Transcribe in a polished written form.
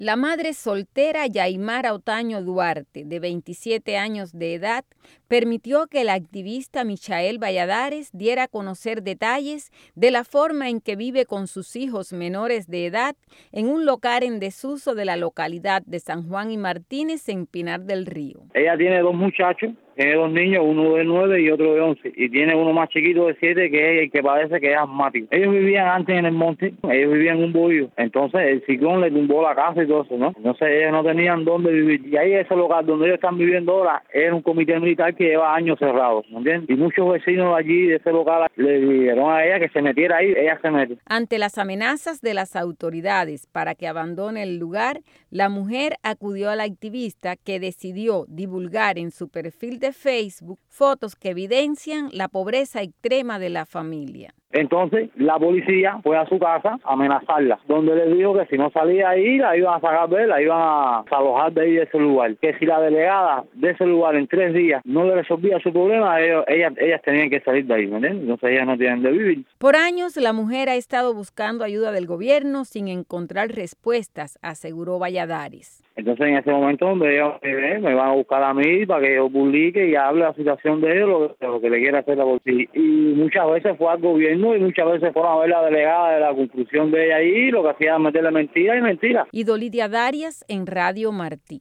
La madre soltera Yaimara Otaño Duarte, de 27 años de edad, permitió que el activista Michael Valladares diera a conocer detalles de la forma en que vive con sus hijos menores de edad en un local en desuso de la localidad de San Juan y Martínez, en Pinar del Río. Ella tiene 2 muchachos. Tiene 2 niños, uno de 9 y otro de 11. Y tiene uno más chiquito de 7 que es el que parece que es asmático. Ellos vivían antes en el monte, ellos vivían en un bohío. Entonces el ciclón le tumbó la casa y todo eso, ¿no? Entonces ellos no tenían dónde vivir. Y ahí ese lugar donde ellos están viviendo ahora es un comité militar que lleva años cerrado, ¿me entiendes? Y muchos vecinos allí de ese local le dijeron a ella que se metiera ahí, ella se mete. Ante las amenazas de las autoridades para que abandone el lugar, la mujer acudió al activista, que decidió divulgar en su perfil de Facebook fotos que evidencian la pobreza extrema de la familia. Entonces la policía fue a su casa a amenazarla, donde le dijo que si no salía ahí la iban a sacar de él, la iban a desalojar de ahí de ese lugar, que si la delegada de ese lugar en 3 días no le resolvía su problema, ellas tenían que salir de ahí, ¿me entiendes? Entonces ellas no tienen de vivir. Por años la mujer ha estado buscando ayuda del gobierno sin encontrar respuestas, aseguró Valladares. Entonces en ese momento donde ellos me van a buscar a mí para que yo publique y hable la situación de ellos, lo que le quiera hacer la policía. Y muchas veces fue al gobierno y muchas veces fueron a ver la delegada de la conclusión de ella ahí, lo que hacía era meterle mentira y mentira. Idolidia Darias en Radio Martí.